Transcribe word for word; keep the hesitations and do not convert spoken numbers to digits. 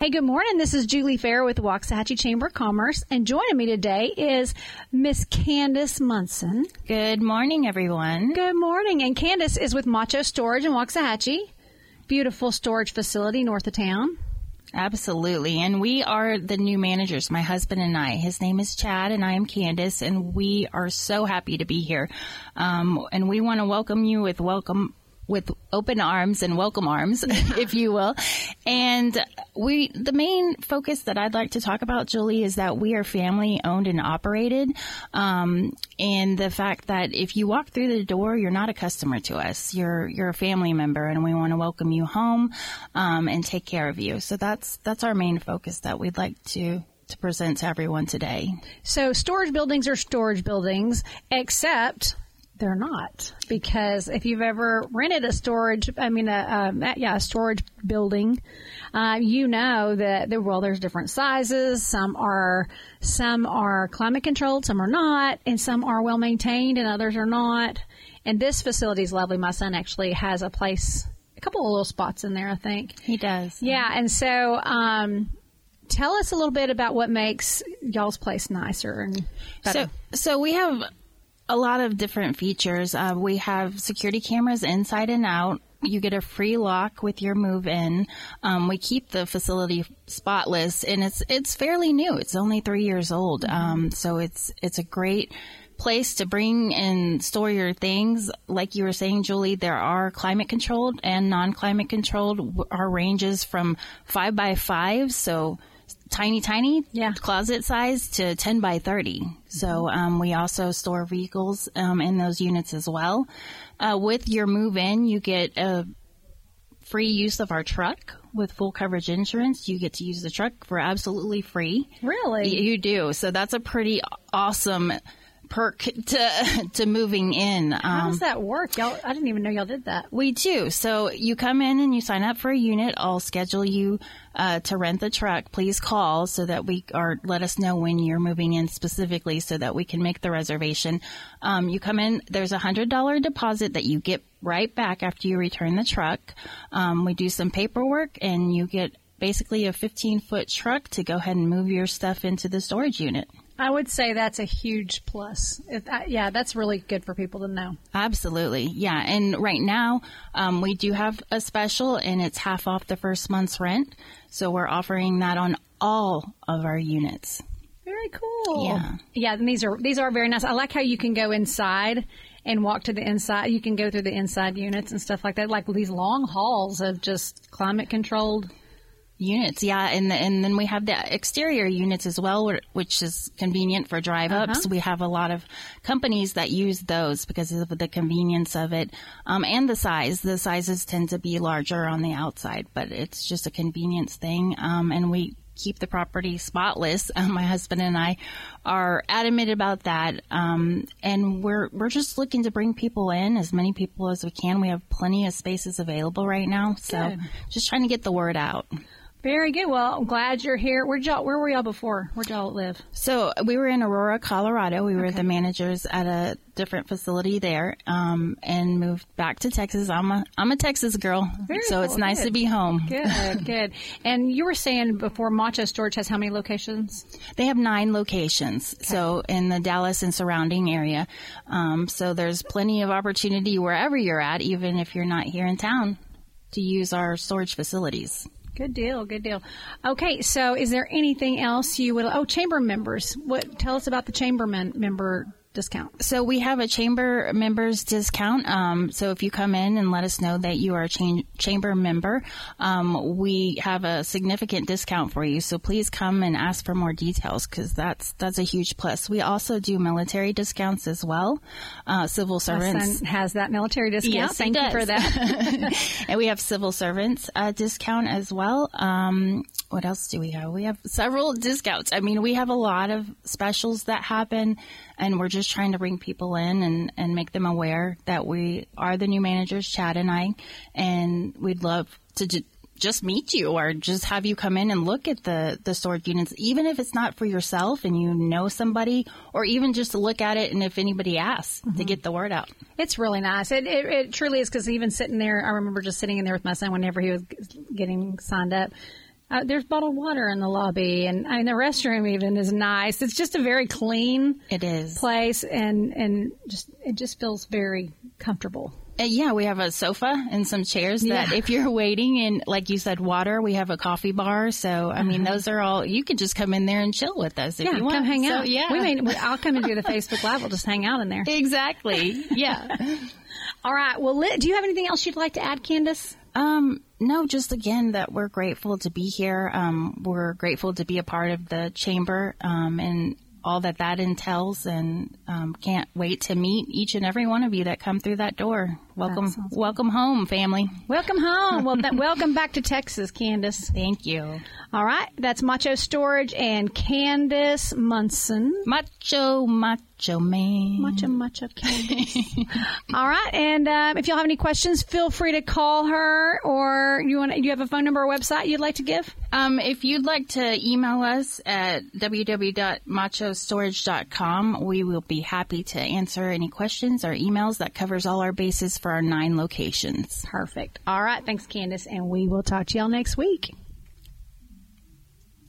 Hey, good morning. This is Julie Fair with the Waxahachie Chamber of Commerce, and joining me today is Miss Candace Munson. Good morning, everyone. Good morning. And Candace is with Macho Storage in Waxahachie. Beautiful storage facility north of town. Absolutely. And we are the new managers, my husband and I. His name is Chad, and I am Candace, and we are so happy to be here. Um, and we want to welcome you with welcome with open arms and welcome arms, if you will. And we, the main focus that I'd like to talk about, Julie, is that we are family owned and operated. Um, and the fact that if you walk through the door, you're not a customer to us. You're, you're a family member, and we want to welcome you home, um, and take care of you. So that's, that's our main focus that we'd like to, to present to everyone today. So storage buildings are storage buildings, except they're not, because if you've ever rented a storage, I mean, a, a yeah, a storage building, uh, you know that there, well, there's different sizes. Some are, some are climate controlled, some are not, and some are well maintained, and others are not. And this facility is lovely. My son actually has a place, a couple of little spots in there, I think. He does. Yeah, and so um, tell us a little bit about what makes y'all's place nicer and better. So, so we have a lot of different features. Uh, we have security cameras inside and out. You get a free lock with your move in. Um, we keep the facility spotless, and it's it's fairly new. It's only three years old. Mm-hmm. Um, so it's it's a great place to bring and store your things. Like you were saying, Julie, there are climate controlled and non-climate controlled. Our ranges from five by five, so tiny, tiny, yeah, closet size, to ten by thirty. So um, we also store vehicles um, in those units as well. Uh, with your move-in, you get a free use of our truck with full coverage insurance. You get to use the truck for absolutely free. Really? Y- you do. So that's a pretty awesome perk to to moving in. Um, How does that work? Y'all, I didn't even know y'all did that. We do. So you come in and you sign up for a unit. I'll schedule you uh, to rent the truck. Please call so that we or let us know when you're moving in specifically so that we can make the reservation. Um, you come in. There's a hundred dollar deposit that you get right back after you return the truck. Um, we do some paperwork, and you get basically a fifteen foot truck to go ahead and move your stuff into the storage unit. I would say that's a huge plus. If, uh, yeah, that's really good for people to know. Absolutely. Yeah. And right now, um, we do have a special, and it's half off the first month's rent. So we're offering that on all of our units. Very cool. Yeah. Yeah. And these are, these are very nice. I like how you can go inside and walk to the inside. You can go through the inside units and stuff like that. Like these long halls of just climate controlled units, yeah, and the, and then we have the exterior units as well, which is convenient for drive-ups. Uh-huh. We have a lot of companies that use those because of the convenience of it, um, and the size. The sizes tend to be larger on the outside, but it's just a convenience thing, um, and we keep the property spotless. Uh, my husband and I are adamant about that, um, and we're we're just looking to bring people in, as many people as we can. We have plenty of spaces available right now, so Good. Just trying to get the word out. Very good. Well, I'm glad you're here. Where'd y'all, where were y'all before? Where'd y'all live? So we were in Aurora, Colorado. We were Okay. the managers at a different facility there, um, and moved back to Texas. I'm a I'm a Texas girl, Very so cool. it's nice Good. to be home. Good, good. And you were saying before, Macho Storage has how many locations? They have nine locations, so in the Dallas and surrounding area. Um, so there's plenty of opportunity wherever you're at, even if you're not here in town, to use our storage facilities. Good deal, good deal. Okay, so is there anything else you would? Oh, chamber members. What? Tell us about the chamber men, member discount. So we have a chamber members discount. Um, so if you come in and let us know that you are a cha- chamber member, um, we have a significant discount for you. So please come and ask for more details, because that's that's a huge plus. We also do military discounts as well. Uh, civil servants. My son has that military discount. Yes, Thank he you for does. that. And we have civil servants uh, discount as well. Um, what else do we have? We have several discounts. I mean, we have a lot of specials that happen, and we're just trying to bring people in and, and make them aware that we are the new managers, Chad and I, and we'd love to ju- just meet you or just have you come in and look at the, the storage units, even if it's not for yourself and you know somebody, or even just to look at it and if anybody asks, mm-hmm. to get the word out. It's really nice. It, it, it truly is, because even sitting there, I remember just sitting in there with my son whenever he was getting signed up. Uh, there's bottled water in the lobby, and I mean the restroom even is nice. It's just a very clean It is. place, and and just it just feels very comfortable. Uh, yeah, we have a sofa and some chairs that Yeah. if you're waiting and, like you said, water, we have a coffee bar. So, I mean, those are all, you can just come in there and chill with us if Yeah, you want. come hang So, out. yeah. we may. I'll come and do the Facebook Live. We'll just hang out in there. Exactly. Yeah. All right. Well, Li- do you have anything else you'd like to add, Candace? Um, no, just again that we're grateful to be here. Um, we're grateful to be a part of the chamber, um, and all that that entails, and um, can't wait to meet each and every one of you that come through that door. Welcome, sounds good. welcome home, family. Welcome home. Well, th- welcome back to Texas, Candace. Thank you. All right. That's Macho Storage and Candace Munson. Macho, macho man. Macho, macho Candace. All right. And um, if y'all have any questions, feel free to call her, or you want you have a phone number or website you'd like to give? Um, if you'd like to email us at w w w dot macho storage dot com, we will be happy to answer any questions or emails. That covers all our bases for our nine locations. Perfect. All right. Thanks, Candace. And we will talk to y'all next week.